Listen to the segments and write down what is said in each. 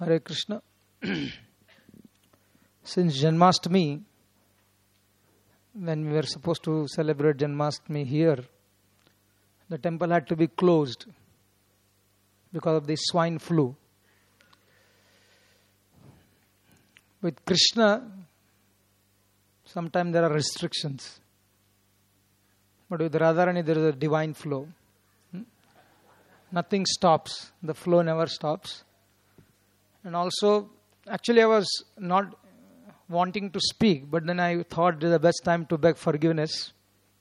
Hare Krishna. Since Janmashtami, when we were supposed to celebrate Janmashtami here, the temple had to be closed because of the swine flu. With Krishna, sometimes there are restrictions. But with Radharani, there is a divine flow. Nothing stops. The flow never stops. And also, actually I was not wanting to speak, but then I thought it is the best time to beg forgiveness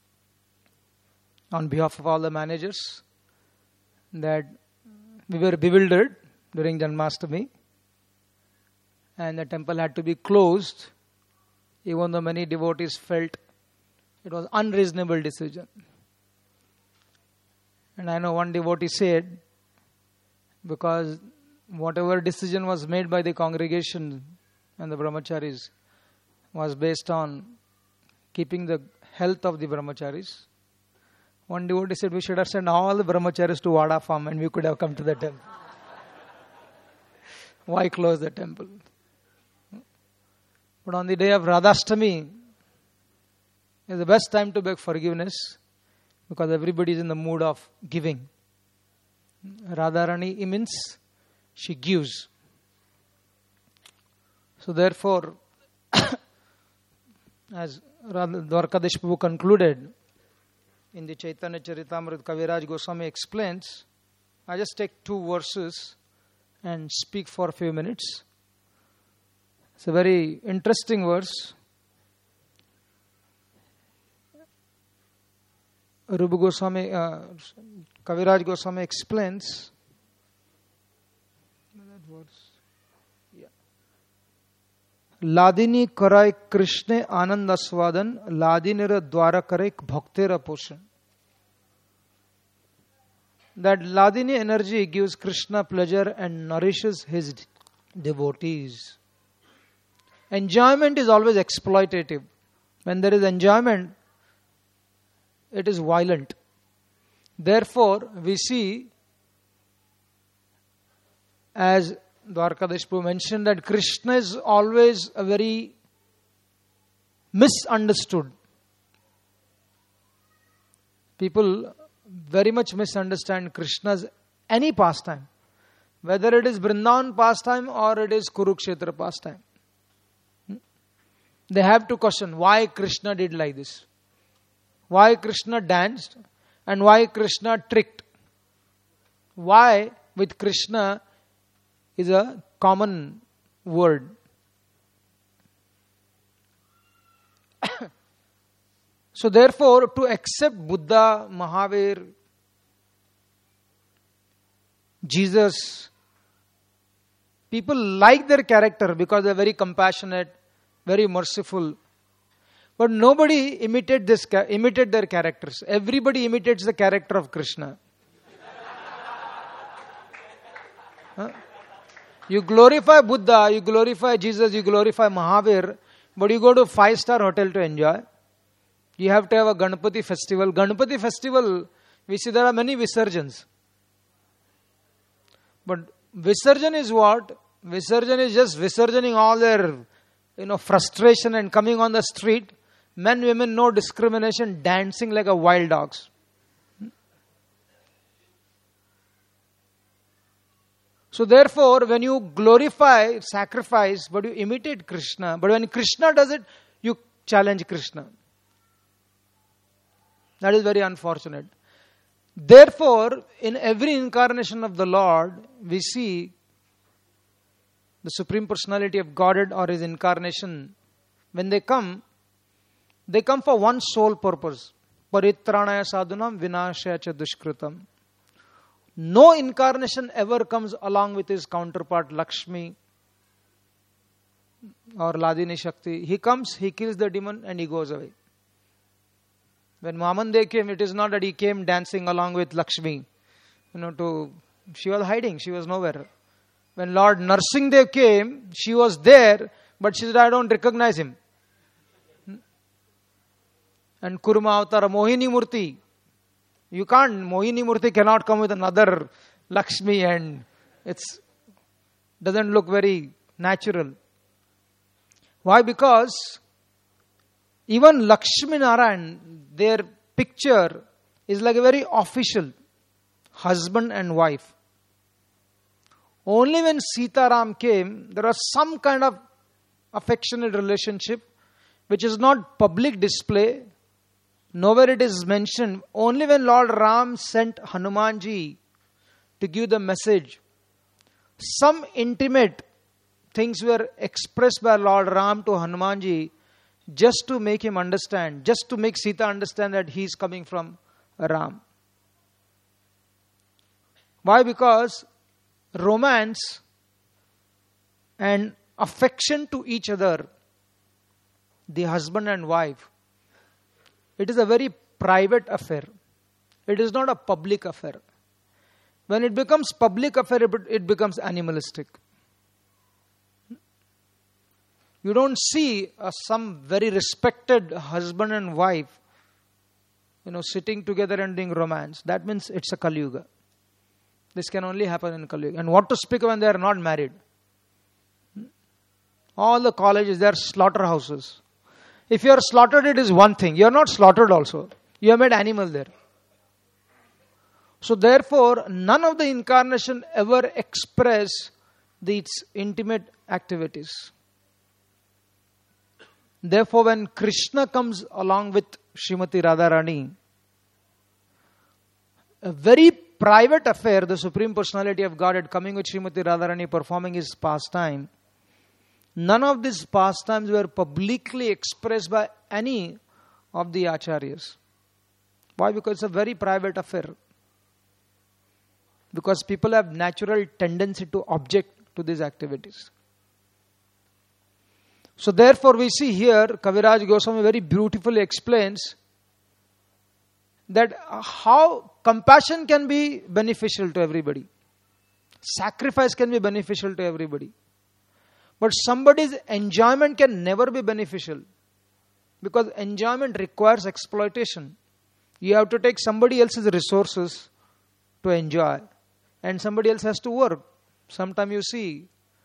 on behalf of all the managers that we were bewildered during Janmashtami and the temple had to be closed, even though many devotees felt it was unreasonable decision. And I know one devotee said, because whatever decision was made by the congregation and the brahmacharis was based on keeping the health of the brahmacharis. One devotee said we should have sent all the brahmacharis to Vada farm and we could have come to the temple. Why close the temple? But on the day of Radhashtami is the best time to beg forgiveness because everybody is in the mood of giving. Radharani means she gives. So therefore, as Dwarkadish Prabhu concluded in the Chaitanya Charitamrita, Kaviraj Goswami explains, I just take 2 verses and speak for a few minutes. It's a very interesting verse. Rupa Goswami, Kaviraj Goswami explains that verse. Ladini कराय कृष्णे आनंद आस्वादन लादिनीर द्वारा करे भक्तेर पोषण. That Ladini energy gives Krishna pleasure and nourishes his devotees. Enjoyment is always exploitative. When there is enjoyment, it is violent. Therefore, we see, as Dwarkadish Prabhu mentioned, that Krishna is always a very misunderstood. People very much misunderstand Krishna's any pastime, whether it is Vrindavan pastime or it is Kurukshetra pastime. They have to question why Krishna did like this, why Krishna danced, and why Krishna tricked. Why with Krishna is a common word. So therefore, to accept Buddha, Mahavir, Jesus, people like their character because they are very compassionate, very merciful. But nobody imitate their characters. Everybody imitates the character of Krishna. You glorify Buddha, you glorify Jesus, you glorify Mahavir, but you go to 5-star hotel to enjoy. You have to have a Ganpati festival. Ganpati festival, we see there are many Visarjans. But Visarjan is what? Visarjan is just Visarjaning all their frustration and coming on the street. Men, women, no discrimination, dancing like a wild dogs. So therefore, when you glorify sacrifice, but you imitate Krishna, but when Krishna does it, you challenge Krishna. That is very unfortunate. Therefore, in every incarnation of the Lord, we see the Supreme Personality of Godhead or His incarnation. When they come for one sole purpose. Paritranaya sadhunam vinashaya cha dushkritam. No incarnation ever comes along with his counterpart Lakshmi or Ladini Shakti. He comes, he kills the demon and he goes away. When Mahamande came, it is not that he came dancing along with Lakshmi. She was hiding, she was nowhere. When Lord Narsinghdev came, she was there, but she said, I don't recognize him. And Kurma Avatara, Mohini Murti. Mohini Murti cannot come with another Lakshmi and it's Doesn't look very natural. Why? Because even Lakshmi Narayan, their picture is like a very official husband and wife. Only when Sita Ram came, there was some kind of affectionate relationship which is not public display. Nowhere it is mentioned. Only when Lord Ram sent Hanumanji to give the message, some intimate things were expressed by Lord Ram to Hanumanji just to make him understand, just to make Sita understand that he is coming from Ram. Why? Because romance and affection to each other, the husband and wife, it is a very private affair. It is not a public affair. When it becomes public affair, it becomes animalistic. You don't see some very respected husband and wife, sitting together and doing romance. That means it's a Kali Yuga. This can only happen in Kali Yuga. And what to speak when they are not married? All the colleges, they are slaughterhouses. If you are slaughtered, it is one thing. You are not slaughtered also. You have made animal there. So therefore, none of the incarnation ever express its intimate activities. Therefore, when Krishna comes along with Srimati Radharani, a very private affair, the Supreme Personality of Godhead coming with Srimati Radharani performing his pastime, none of these pastimes were publicly expressed by any of the acharyas. Why? Because it's a very private affair. Because people have natural tendency to object to these activities. So therefore we see here, Kaviraj Goswami very beautifully explains that how compassion can be beneficial to everybody. Sacrifice can be beneficial to everybody. But somebody's enjoyment can never be beneficial. Because enjoyment requires exploitation. You have to take somebody else's resources to enjoy. And somebody else has to work. Sometimes you see,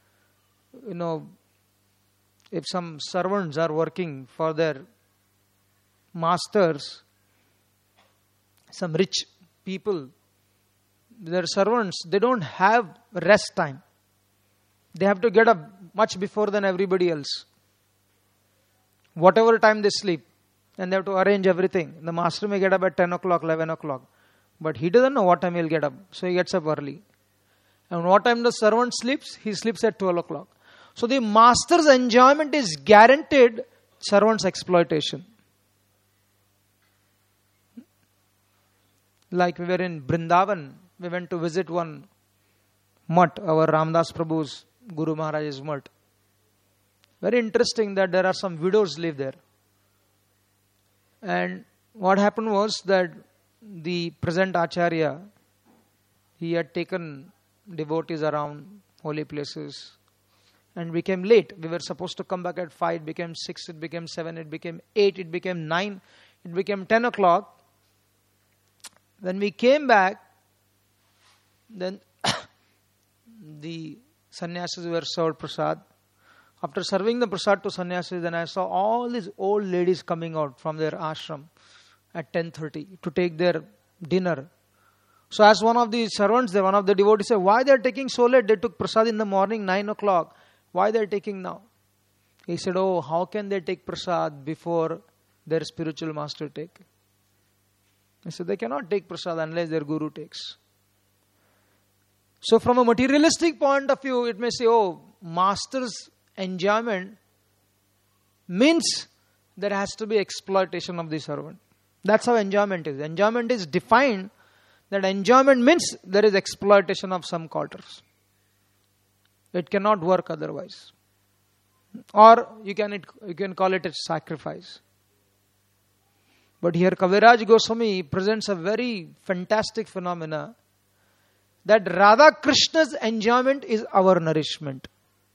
if some servants are working for their masters, some rich people, their servants, they don't have rest time. They have to get up much before than everybody else. Whatever time they sleep. And they have to arrange everything. The master may get up at 10 o'clock, 11 o'clock. But he doesn't know what time he'll get up. So he gets up early. And what time the servant sleeps? He sleeps at 12 o'clock. So the master's enjoyment is guaranteed, servant's exploitation. Like we were in Brindavan, we went to visit one mutt, our Ramdas Prabhu's Guru Maharaj's mutt. Very interesting that there are some widows live there. And what happened was that the present Acharya, he had taken devotees around holy places and became late. We were supposed to come back at 5, it became 6, it became 7, it became 8, it became 9, it became 10 o'clock. When we came back, then the sannyasis were served prasad. After serving the prasad to sannyasis, then I saw all these old ladies coming out from their ashram at 10:30 to take their dinner. So as one of the servants there, one of the devotees said, why they are taking so late? They took prasad in the morning, 9 o'clock. Why they are taking now? He said, oh, how can they take prasad before their spiritual master take? I said, they cannot take prasad unless their guru takes. So from a materialistic point of view, it may say, oh, master's enjoyment means there has to be exploitation of the servant. That's how enjoyment is. Enjoyment is defined that enjoyment means there is exploitation of some quarters. It cannot work otherwise. Or you can call it a sacrifice. But here Kaviraj Goswami presents a very fantastic phenomena that Radha Krishna's enjoyment is our nourishment.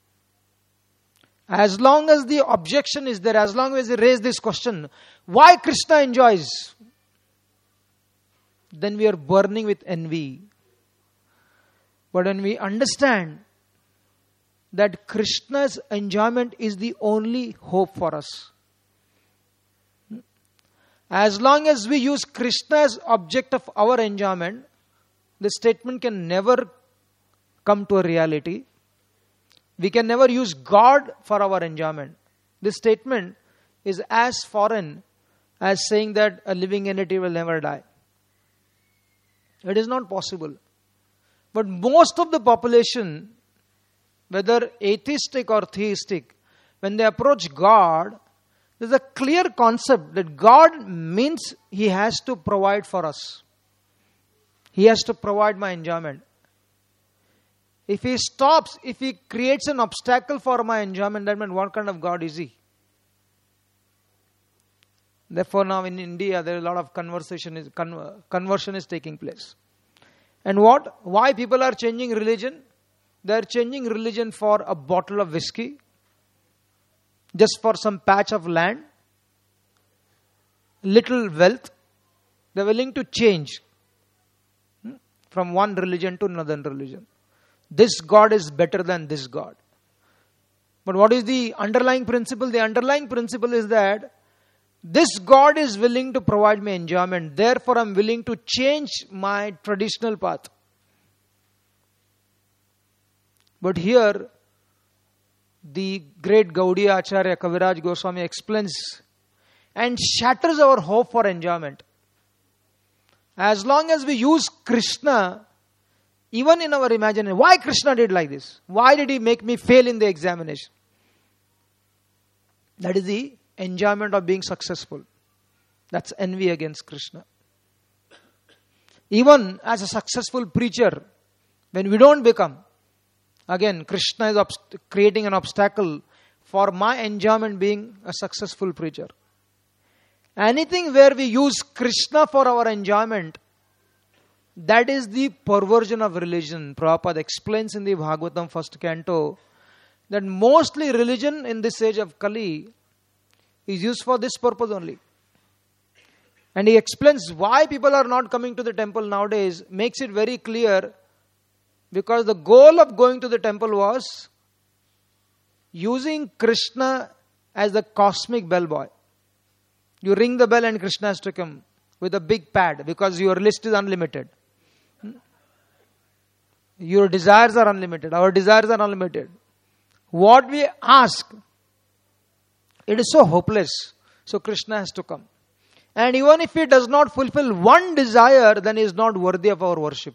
As long as the objection is there, as long as they raise this question, why Krishna enjoys? Then we are burning with envy. But when we understand that Krishna's enjoyment is the only hope for us. As long as we use Krishna as object of our enjoyment, this statement can never come to a reality. We can never use God for our enjoyment. This statement is as foreign as saying that a living entity will never die. It is not possible. But most of the population, whether atheistic or theistic, when they approach God, there's a clear concept that God means He has to provide for us. He has to provide my enjoyment. If He stops, if He creates an obstacle for my enjoyment, that means what kind of God is He? Therefore, now in India, there is a lot of conversion is taking place. And what? Why people are changing religion? They are changing religion for a bottle of whiskey, just for some patch of land, little wealth. They are willing to change from one religion to another religion. This God is better than this God. But what is the underlying principle? The underlying principle is that this God is willing to provide me enjoyment. Therefore, I am willing to change my traditional path. But here, the great Gaudiya Acharya Kaviraj Goswami explains and shatters our hope for enjoyment. As long as we use Krishna, even in our imagination, why Krishna did like this? Why did He make me fail in the examination? That is the enjoyment of being successful. That's envy against Krishna. Even as a successful preacher, when we don't become, again, Krishna is creating an obstacle for my enjoyment being a successful preacher. Anything where we use Krishna for our enjoyment, that is the perversion of religion. Prabhupada explains in the Bhagavatam first canto that mostly religion in this age of Kali is used for this purpose only. And he explains why people are not coming to the temple nowadays, makes it very clear, because the goal of going to the temple was using Krishna as the cosmic bellboy. You ring the bell and Krishna has to come with a big pad because your list is unlimited. Your desires are unlimited. Our desires are unlimited. What we ask, it is so hopeless. So Krishna has to come. And even if He does not fulfill one desire, then He is not worthy of our worship.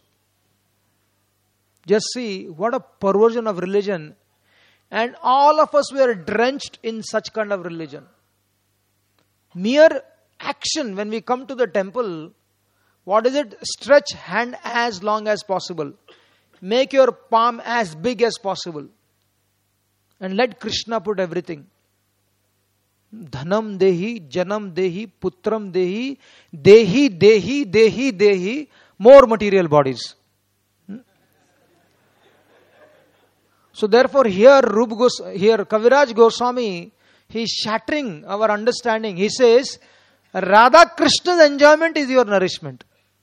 Just see what a perversion of religion. And all of us were drenched in such kind of religion. Mere action when we come to the temple, what is it? Stretch hand as long as possible. Make your palm as big as possible. And let Krishna put everything. Dhanam dehi, janam dehi, putram dehi, dehi, dehi, dehi, dehi, more material bodies. So therefore here Kaviraj Goswami, he is shattering our understanding. He says, Radha Krishna's enjoyment is your nourishment.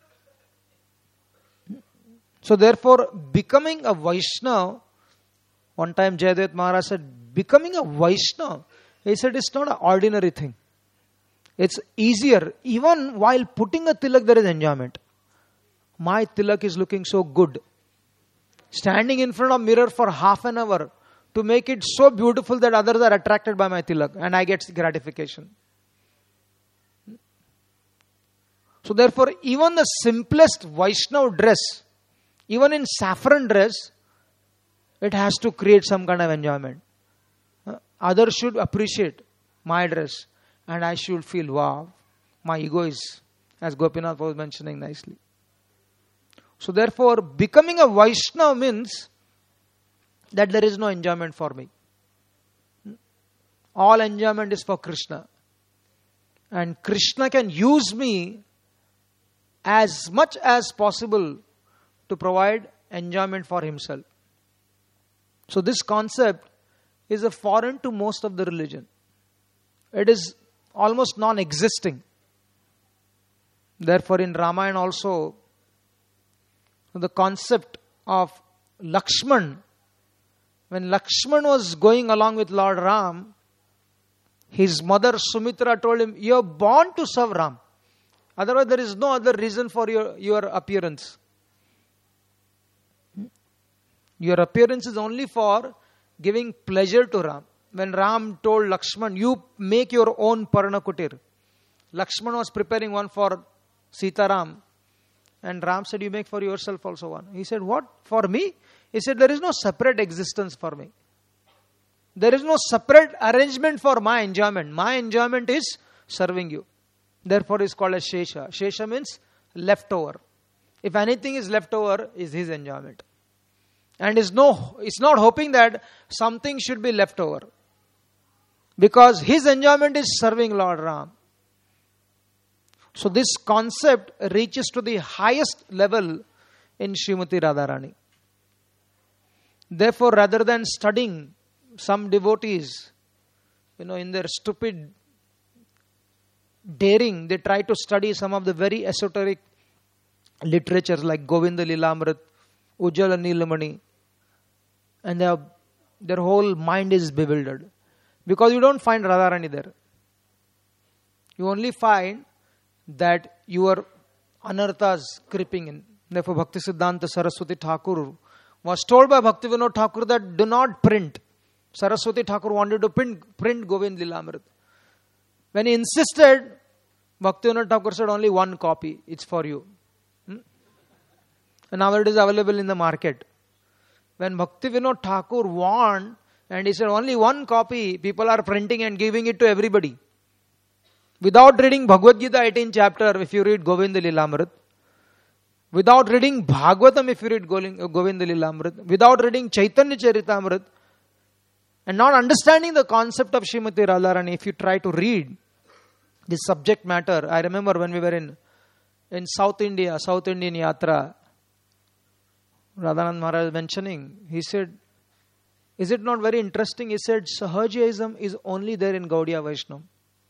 So therefore, becoming a Vaishnava, one time Jayadev Maharaj said, becoming a Vaishnava, he said it's not an ordinary thing. It's easier. Even while putting a tilak, there is enjoyment. My tilak is looking so good. Standing in front of mirror for half an hour to make it so beautiful that others are attracted by my tilak and I get gratification. So therefore, even the simplest Vaishnava dress, even in saffron dress, it has to create some kind of enjoyment. Others should appreciate my dress and I should feel, wow, my ego is, as Gopinath was mentioning nicely. So therefore, becoming a Vaishnava means that there is no enjoyment for me. All enjoyment is for Krishna. And Krishna can use me as much as possible to provide enjoyment for Himself. So this concept is a foreign to most of the religion. It is almost non-existing. Therefore in Ramayana also, the concept of Lakshman, When Lakshman was going along with Lord Ram, his mother Sumitra told him, you are born to serve Ram. Otherwise, there is no other reason for your appearance. Your appearance is only for giving pleasure to Ram. When Ram told Lakshman, you make your own Parnakutir. Lakshman was preparing one for Sitaram. And Ram said, you make for yourself also one. He said, what? For me? He said, there is no separate existence for me. There is no separate arrangement for my enjoyment. My enjoyment is serving you. Therefore, it's called as Shesha. Shesha means leftover. If anything is leftover, is his enjoyment. And it's not hoping that something should be left over. Because his enjoyment is serving Lord Ram. So this concept reaches to the highest level in Srimati Radharani. Therefore, rather than studying some devotees, in their stupid daring, they try to study some of the very esoteric literatures like Govinda Lilamrit, Ujjala Nilamani, and their whole mind is bewildered. Because you don't find Radharani there. You only find that your anarthas creeping in. Therefore, Bhaktisiddhanta Saraswati Thakur was told by Bhaktivinoda Thakur that do not print. Saraswati Thakur wanted to print Govind Lilamrit. When he insisted, Bhaktivinoda Thakur said only one copy. It's for you. And now it is available in the market. When Bhaktivinoda Thakur warned and he said only one copy, people are printing and giving it to everybody. Without reading Bhagavad Gita 18th chapter, if you read Govinda Lilamrit, without reading Bhagavatam, if you read Govinda Lilamrit, without reading Chaitanya Charitamrit, and not understanding the concept of Srimati Radharani, if you try to read this subject matter. I remember when we were in South India, South Indian Yatra, Radhanand Maharaj mentioning, he said, is it not very interesting? He said, Sahajaism is only there in Gaudiya Vaishnava.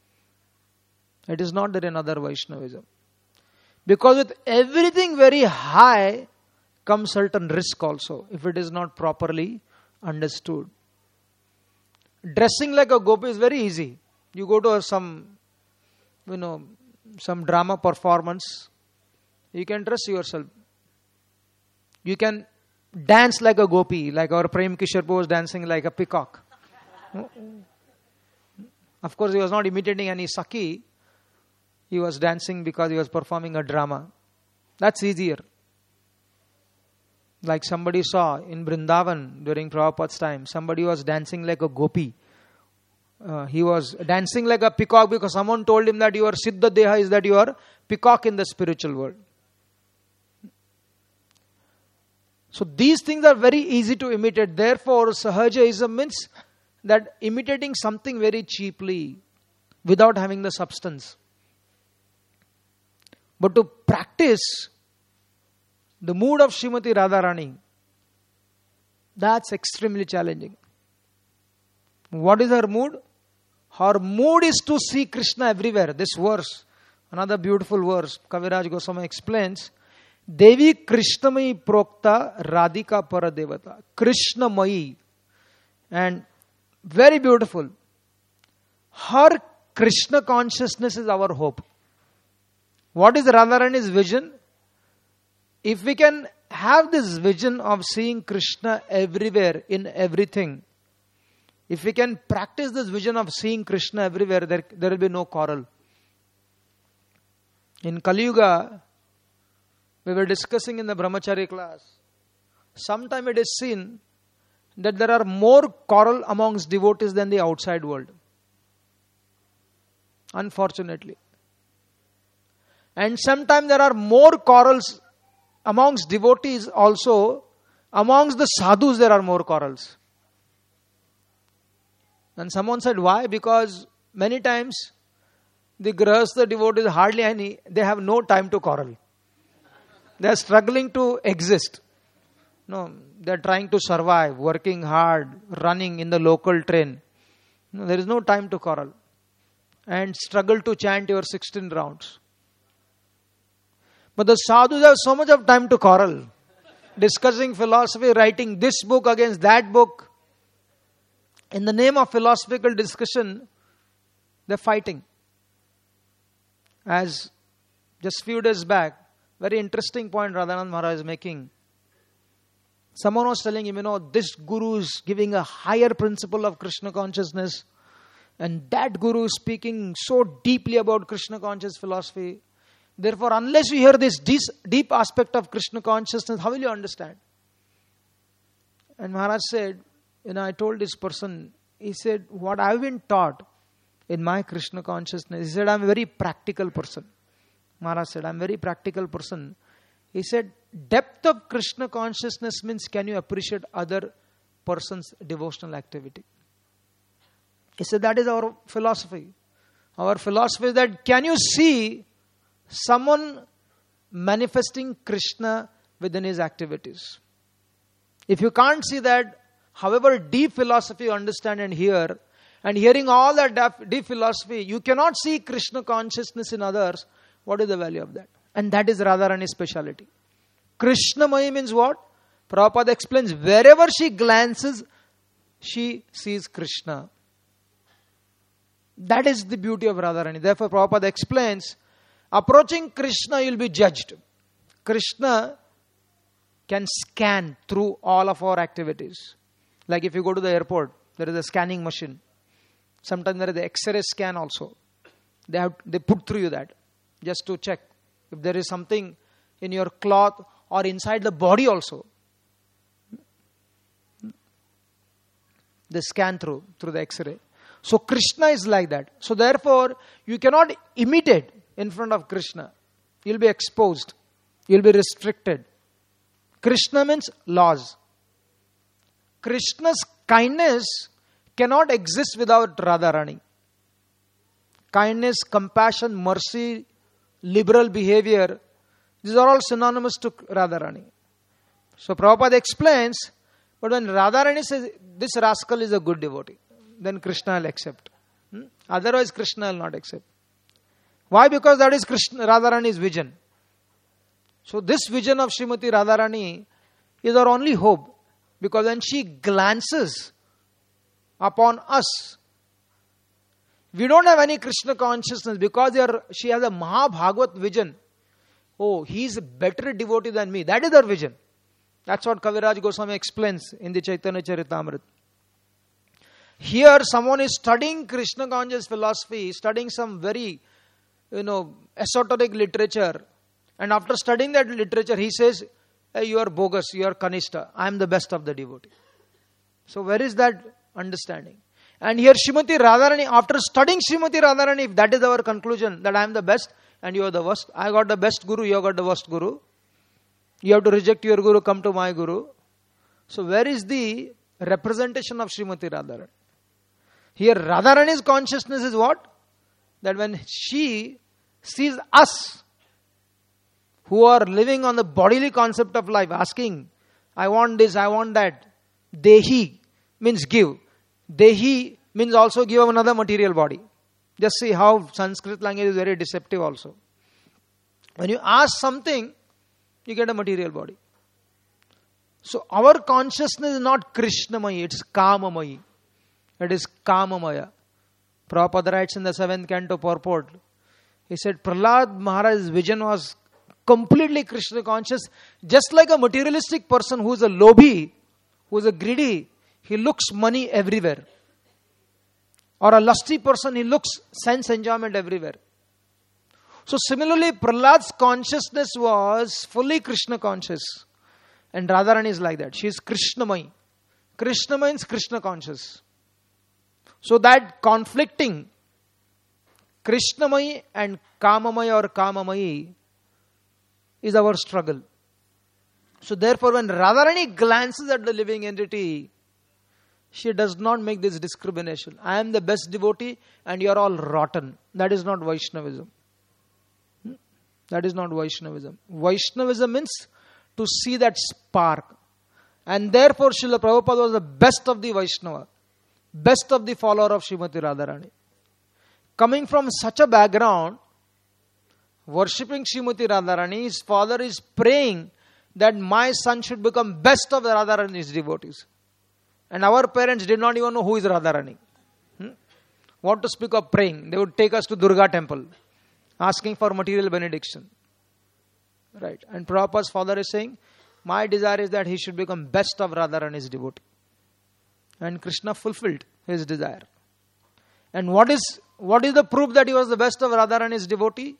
It is not there in other Vaishnavism. Because with everything very high comes certain risk also, if it is not properly understood. Dressing like a gopi is very easy. You go to some drama performance, you can dress yourself. You can dance like a gopi, like our Prem Kishore was dancing like a peacock. Of course, he was not imitating any Sakhi. He was dancing because he was performing a drama. That's easier. Like somebody saw in Vrindavan during Prabhupada's time, somebody was dancing like a gopi. He was dancing like a peacock because someone told him that your Siddha Deha is that you are peacock in the spiritual world. So these things are very easy to imitate. Therefore, Sahajaism means that imitating something very cheaply without having the substance. But to practice the mood of Srimati Radharani, that's extremely challenging. What is her mood? Her mood is to see Krishna everywhere. This verse, another beautiful verse, Kaviraj Goswami explains, Devi Krishnamayi Prokta Radhika Paradevata. Krishnamayi. And very beautiful. Her Krishna consciousness is our hope. What is Radharani's vision? If we can have this vision of seeing Krishna everywhere, in everything, if we can practice this vision of seeing Krishna everywhere, there will be no quarrel. In Kali Yuga, we were discussing in the Brahmachari class, sometime it is seen that there are more quarrel amongst devotees than the outside world. Unfortunately. And sometimes there are more quarrels amongst devotees also. Amongst the sadhus there are more quarrels. And someone said, why? Because many times the grahastha devotees hardly any, they have no time to quarrel. They are struggling to exist. No, they are trying to survive, working hard, running in the local train. No, there is no time to quarrel. And struggle to chant your 16 rounds. But the sadhus have so much of time to quarrel. Discussing philosophy, writing this book against that book. In the name of philosophical discussion, they're fighting. As just few days back, very interesting point Radhanand Maharaj is making. Someone was telling him, this guru is giving a higher principle of Krishna consciousness, and that guru is speaking so deeply about Krishna conscious philosophy. Therefore, unless you hear this deep aspect of Krishna consciousness, how will you understand? And Maharaj said, I told this person, he said, what I've been taught in my Krishna consciousness, he said, I'm a very practical person. Maharaj said, I'm a very practical person. He said, depth of Krishna consciousness means can you appreciate other person's devotional activity. He said, that is our philosophy. Our philosophy is that can you see someone manifesting Krishna within his activities? If you can't see that, however deep philosophy you understand and hear, and hearing all that deep philosophy, you cannot see Krishna consciousness in others, what is the value of that? And that is Radharani's speciality. Krishnamaya means what? Prabhupada explains, wherever she glances, she sees Krishna. That is the beauty of Radharani. Therefore, Prabhupada explains, approaching Krishna, you will be judged. Krishna can scan through all of our activities. Like if you go to the airport, there is a scanning machine. Sometimes there is the X-ray scan also. They put through you that just to check if there is something in your cloth or inside the body also. They scan through the X-ray. So Krishna is like that. So therefore, you cannot imitate in front of Krishna. You'll be exposed. You'll be restricted. Krishna means laws. Krishna's kindness cannot exist without Radharani. Kindness, compassion, mercy, liberal behavior, these are all synonymous to Radharani. So Prabhupada explains, but when Radharani says, this rascal is a good devotee, then Krishna will accept. Otherwise Krishna will not accept. Why? Because that is Radharani's vision. So this vision of Srimati Radharani is our only hope. Because when she glances upon us, we don't have any Krishna consciousness because she has a Mahabhagavat vision. Oh, he is a better devotee than me. That is her vision. That's what Kaviraj Goswami explains in the Chaitanya Charitamrita. Here, someone is studying Krishna conscious philosophy, studying some very, esoteric literature. And after studying that literature, he says, hey, you are bogus, you are Kanishta. I am the best of the devotee. So where is that understanding? And here Srimati Radharani, after studying Srimati Radharani, if that is our conclusion, that I am the best and you are the worst. I got the best guru, you have got the worst guru. You have to reject your guru, come to my guru. So where is the representation of Srimati Radharani? Here Radharani's consciousness is what? That when she sees us, who are living on the bodily concept of life, asking, I want this, I want that. Dehi means give. Dehi means also give another material body. Just see how Sanskrit language is very deceptive also. When you ask something, you get a material body. So our consciousness is not Krishnamayi, it's Kamamayi. It is Kamamaya. Prabhupada writes in the 7th canto purport, he said Prahlad Maharaj's vision was completely Krishna conscious, just like a materialistic person who is a lobhi, who is a greedy, he looks money everywhere. Or a lusty person, he looks sense enjoyment everywhere. So similarly, Prahlad's consciousness was fully Krishna conscious. And Radharani is like that. She is Krishnamai. Krishna means Krishna conscious. So that conflicting Krishnamai and Kamamai or Kamamai is our struggle. So therefore, when Radharani glances at the living entity, she does not make this discrimination. I am the best devotee and you are all rotten. That is not Vaishnavism. That is not Vaishnavism. Vaishnavism means to see that spark. And therefore, Srila Prabhupada was the best of the Vaishnava. Best of the follower of Srimati Radharani. Coming from such a background, worshipping Srimati Radharani, his father is praying that my son should become best of the Radharani's devotees. And our parents did not even know who is Radharani. What to speak of praying? They would take us to Durga temple, asking for material benediction. Right. And Prabhupada's father is saying, my desire is that he should become best of Radharani's devotee. And Krishna fulfilled his desire. And what is the proof that he was the best of Radharani's devotee?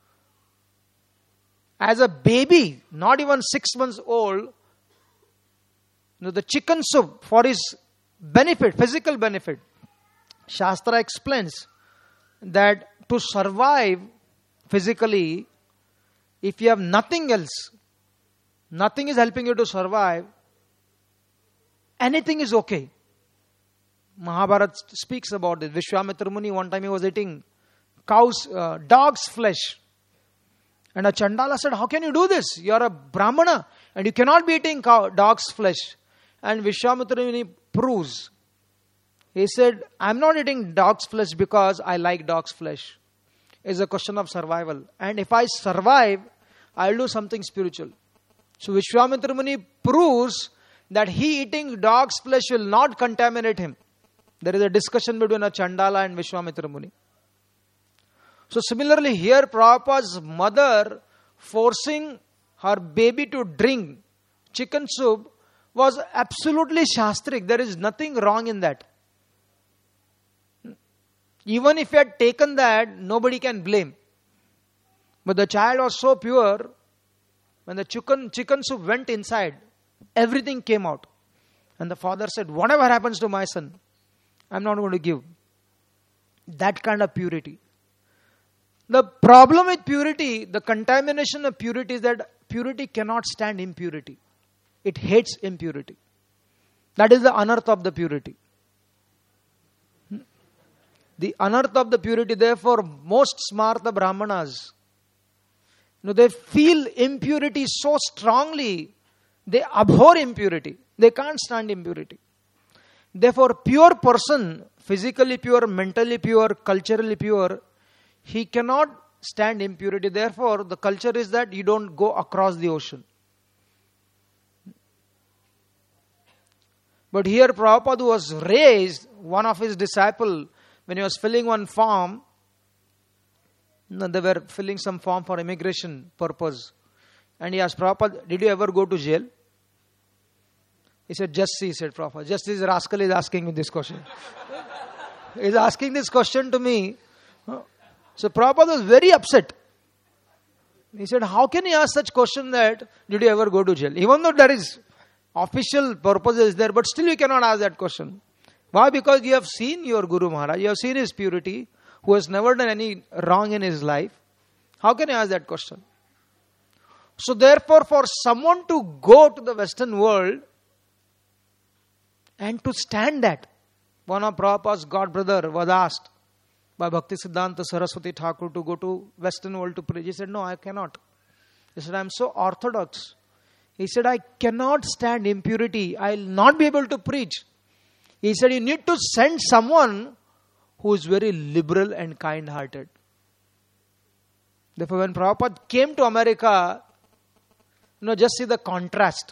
As a baby, not even 6 months old, the chicken soup for his benefit, physical benefit. Shastra explains that to survive physically, if you have nothing else, nothing is helping you to survive, anything is okay. Mahabharata speaks about it. Vishwamitra Muni, one time he was eating dog's flesh. And a Chandala said, how can you do this? You are a Brahmana and you cannot be eating dog's flesh. And Vishwamitra Muni proves. He said, I am not eating dog's flesh because I like dog's flesh. It's a question of survival. And if I survive, I will do something spiritual. So Vishwamitra Muni proves that he eating dog's flesh will not contaminate him. There is a discussion between a Chandala and Vishwamitra Muni. So similarly here, Prabhupada's mother forcing her baby to drink chicken soup was absolutely shastric. There is nothing wrong in that. Even if he had taken that, nobody can blame. But the child was so pure, when the chicken soup went inside, everything came out. And the father said, whatever happens to my son, I'm not going to give. That kind of purity. The problem with purity, the contamination of purity is that purity cannot stand impurity. It hates impurity. That is the unearth of the purity. The unearth of the purity, therefore, most smarta brahmanas, they feel impurity so strongly, they abhor impurity. They can't stand impurity. Therefore, pure person, physically pure, mentally pure, culturally pure, he cannot stand impurity. Therefore, the culture is that you don't go across the ocean. But here Prabhupada was raised, one of his disciples, when he was filling one form, they were filling some form for immigration purpose. And he asked Prabhupada, did you ever go to jail? He said, just see, said Prabhupada. Just this rascal is asking me this question. He is asking this question to me. So Prabhupada was very upset. He said, how can you ask such question that, did you ever go to jail? Even though there is official purpose is there, but still you cannot ask that question. Why? Because you have seen your Guru Maharaj, you have seen his purity, who has never done any wrong in his life. How can you ask that question? So therefore, for someone to go to the Western world and to stand that, one of Prabhupada's god brother was asked by Bhaktisiddhanta Saraswati Thakur to go to Western world to preach. He said, no, I cannot. He said, I am so orthodox. He said, I cannot stand impurity. I will not be able to preach. He said, you need to send someone who is very liberal and kind-hearted. Therefore, when Prabhupada came to America, just see the contrast.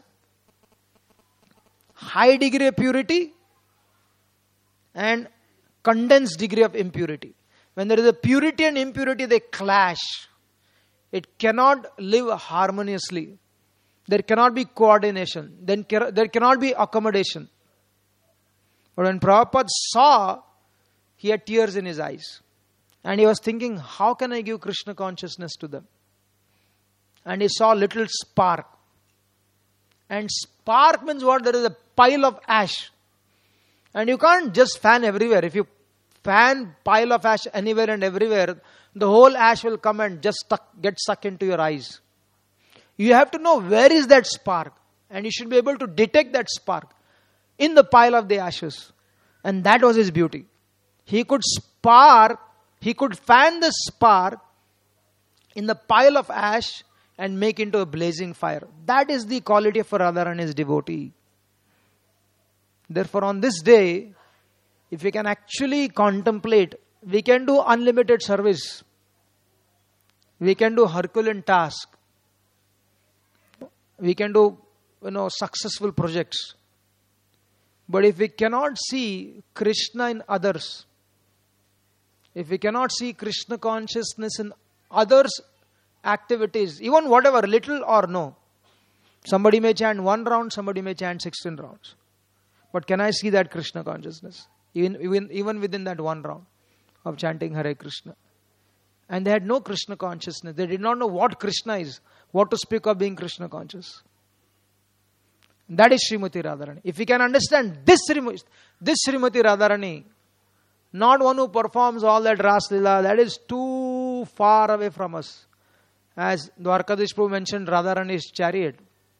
High degree of purity and condensed degree of impurity. When there is a purity and impurity, they clash. It cannot live harmoniously. There cannot be coordination. Then there cannot be accommodation. But when Prabhupada saw, he had tears in his eyes. And he was thinking, how can I give Krishna consciousness to them? And he saw a little spark. And spark means what? There is a pile of ash. And you can't just fan everywhere. If you fan pile of ash anywhere and everywhere, the whole ash will come and just get stuck into your eyes. You have to know where is that spark. And you should be able to detect that spark in the pile of the ashes. And that was his beauty. He could fan the spark in the pile of ash and make into a blazing fire. That is the quality of Radharani's devotee. Therefore, on this day, if we can actually contemplate, we can do unlimited service. We can do Herculean task. We can do, successful projects. But if we cannot see Krishna in others, if we cannot see Krishna consciousness in others' activities, even whatever, little or no, somebody may chant 1 round, somebody may chant 16 rounds. But can I see that Krishna consciousness? Even within that 1 round of chanting Hare Krishna. And they had no Krishna consciousness. They did not know what Krishna is, what to speak of being Krishna conscious. That is Srimati Radharani. If we can understand this Srimati Radharani, not one who performs all that Ras Lila, that is too far away from us. As Dwarkadish Prabhu mentioned, Radharani's chariot,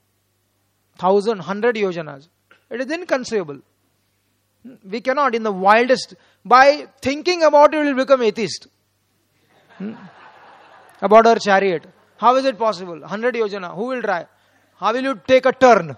1,100 yojanas. It is inconceivable. We cannot, in the wildest, by thinking about it, we will become atheist. About her chariot. How is it possible? 100 yojana. Who will try? How will you take a turn?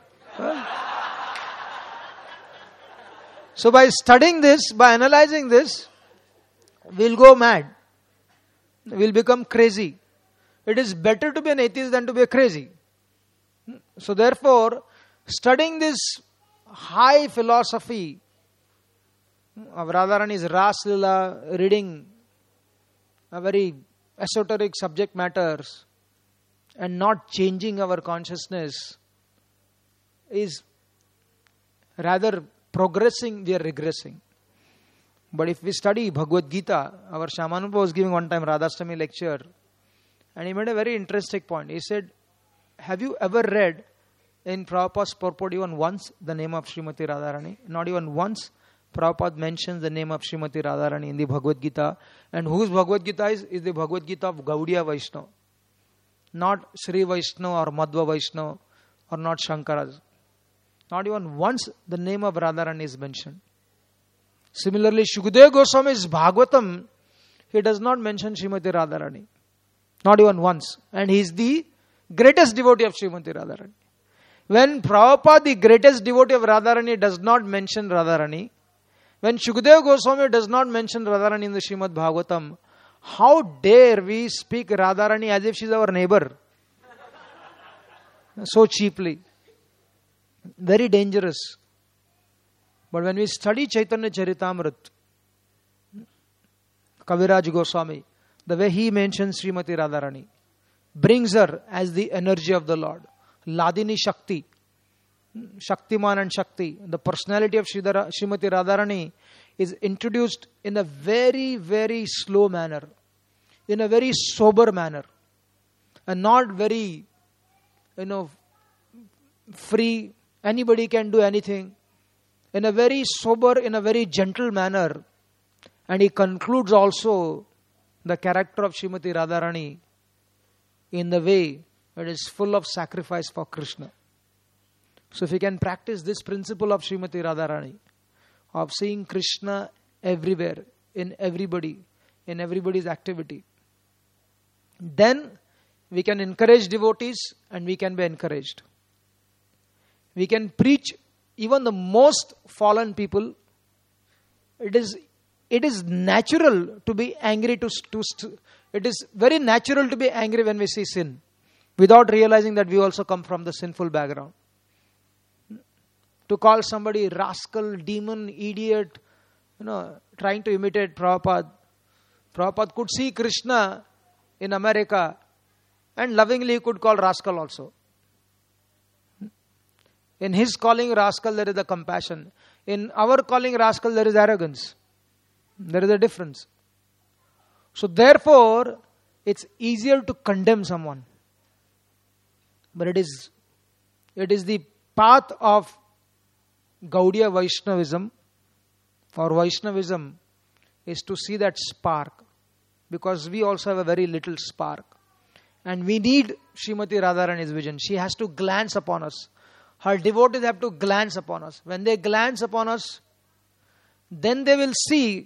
So by studying this, by analyzing this, we'll go mad. We'll become crazy. It is better to be an atheist than to be a crazy. So therefore, studying this high philosophy of Radharani's Ras Lila, reading a very esoteric subject matters and not changing our consciousness is rather progressing, we are regressing. But if we study Bhagavad Gita, our Shyamanubha was giving one time Radhastami lecture, and he made a very interesting point. He said, have you ever read in Prabhupada's purport even once the name of Srimati Radharani? Not even once Prabhupada mentions the name of Srimati Radharani in the Bhagavad Gita. And whose Bhagavad Gita is the Bhagavad Gita of Gaudiya Vaishnava. Not Sri Vaishnava or Madhva Vaishnava or not Shankara's. Not even once the name of Radharani is mentioned. Similarly, Shukadeva Goswami's Bhagavatam, he does not mention Srimati Radharani. Not even once. And he is the greatest devotee of Srimati Radharani. When Prabhupada, the greatest devotee of Radharani, does not mention Radharani, when Shukadeva Goswami does not mention Radharani in the Srimad Bhagavatam, how dare we speak Radharani as if she is our neighbor? So cheaply. Very dangerous. But when we study Chaitanya Charitamrita, Kaviraj Goswami, the way he mentions Srimati Radharani, brings her as the energy of the Lord. Ladini Shakti, Shaktiman and Shakti, the personality of Srimati Radharani is introduced in a very, very slow manner, in a very sober manner, and not very, free, anybody can do anything, in a very sober, in a very gentle manner. And he concludes also the character of Srimati Radharani in the way it is full of sacrifice for Krishna. So if we can practice this principle of Srimati Radharani, of seeing Krishna everywhere, in everybody, in everybody's activity, then we can encourage devotees and we can be encouraged. We can preach even the most fallen people. It is natural to be angry it is very natural to be angry when we see sin, without realizing that we also come from the sinful background. To call somebody rascal, demon, idiot, trying to imitate Prabhupada. Prabhupada could see Krishna in America and lovingly could call rascal also. In his calling rascal, there is a compassion. In our calling rascal, there is arrogance. There is a difference. So therefore, it's easier to condemn someone. But it is the path of Gaudiya Vaishnavism or Vaishnavism is to see that spark. Because we also have a very little spark. And we need Srimati Radharani's vision. She has to glance upon us. Her devotees have to glance upon us. When they glance upon us, then they will see,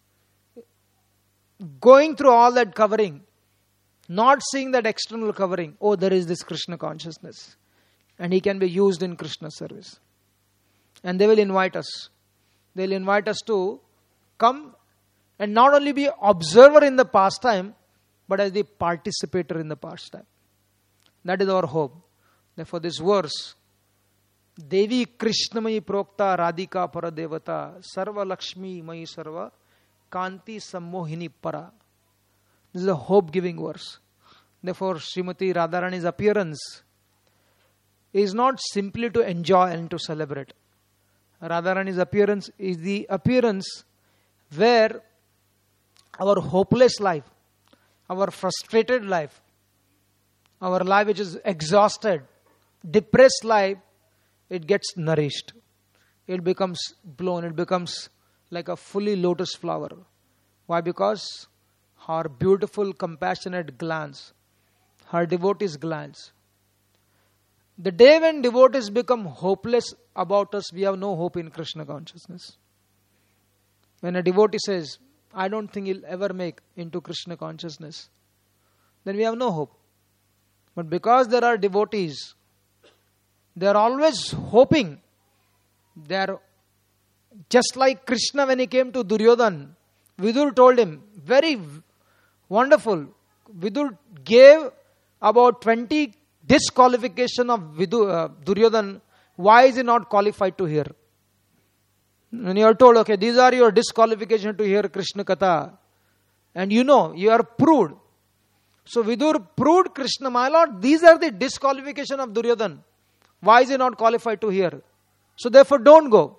going through all that covering, not seeing that external covering, oh, there is this Krishna consciousness. And he can be used in Krishna service. And they will invite us. They will invite us to come and not only be observer in the pastime, but as the participator in the pastime. That is our hope. Therefore, this verse, Devi Krishnamayi Prokta Radhika Paradevata Sarva Lakshmi Mayi Sarva Kanti Sammohini Para. This is a hope-giving verse. Therefore, Srimati Radharani's appearance is not simply to enjoy and to celebrate. Radharani's appearance is the appearance where our hopeless life, our frustrated life, our life which is exhausted, depressed life, it gets nourished. It becomes blown. It becomes like a fully lotus flower. Why? Because her beautiful, compassionate glance, her devotees' glance. The day when devotees become hopeless about us, we have no hope in Krishna consciousness. When a devotee says, I don't think he'll ever make into Krishna consciousness, then we have no hope. But because there are devotees, they are always hoping. They are just like Krishna when he came to Duryodhana. Vidur told him, very wonderful. Vidur gave about 20 disqualification of Duryodhana. Why is he not qualified to hear? When you are told, okay, these are your disqualification to hear Krishna Katha, and you know, you are proved. So Vidur proved Krishna, my Lord, these are the disqualification of Duryodhana. Why is he not qualified to hear? So therefore don't go.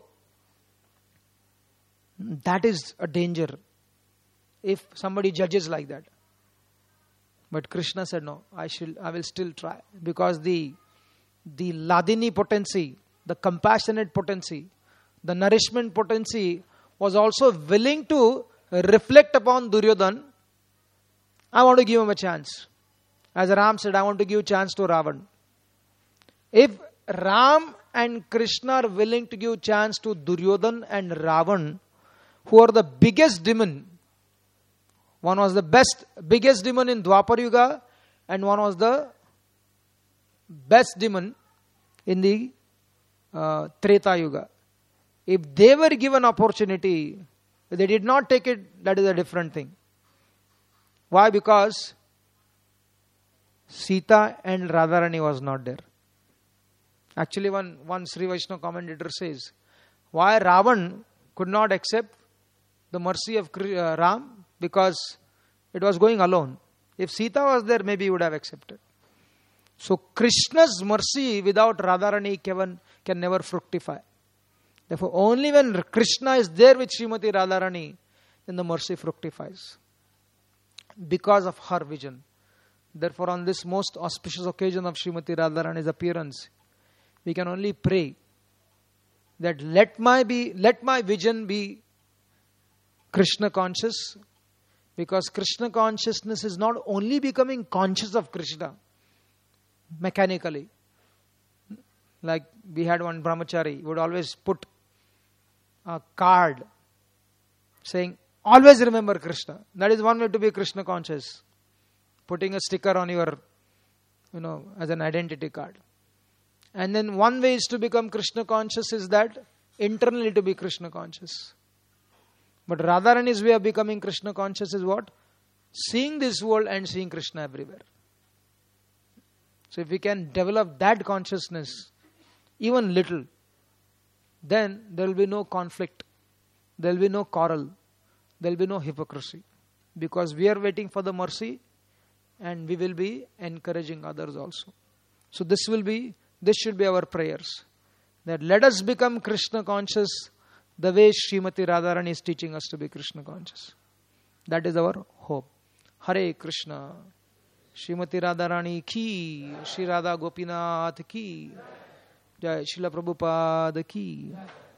That is a danger if somebody judges like that. But Krishna said, no, I will still try. Because the Ladini potency, the compassionate potency, the nourishment potency was also willing to reflect upon Duryodhana. I want to give him a chance. As Ram said, I want to give a chance to Ravan. If Ram and Krishna are willing to give chance to Duryodhana and Ravan, who are the biggest demon. One was the biggest demon in Dwapar Yuga, and one was the best demon in the Treta Yuga. If they were given opportunity, they did not take it, that is a different thing. Why? Because Sita and Radharani was not there. Actually, one Sri Vaishnava commentator says, why Ravan could not accept the mercy of Ram? Because it was going alone. If Sita was there, maybe he would have accepted. So Krishna's mercy without Radharani can never fructify. Therefore, only when Krishna is there with Srimati Radharani, then the mercy fructifies. Because of her vision. Therefore, on this most auspicious occasion of Srimati Radharani's appearance, we can only pray that let my vision be Krishna conscious, because Krishna consciousness is not only becoming conscious of Krishna mechanically. Like we had one brahmachari would always put a card saying, always remember Krishna. That is one way to be Krishna conscious. Putting a sticker on your, as an identity card. And then one way is to become Krishna conscious is that internally to be Krishna conscious. But Radharani's way of becoming Krishna conscious is what? Seeing this world and seeing Krishna everywhere. So if we can develop that consciousness, even little, then there will be no conflict. There will be no quarrel. There will be no hypocrisy. Because we are waiting for the mercy and we will be encouraging others also. So this should be our prayers. That let us become Krishna conscious the way Srimati Radharani is teaching us to be Krishna conscious. That is our hope. Hare Krishna. Srimati Radharani ki. Shri Radha Gopinath ki. Jai Srila Prabhupada ki.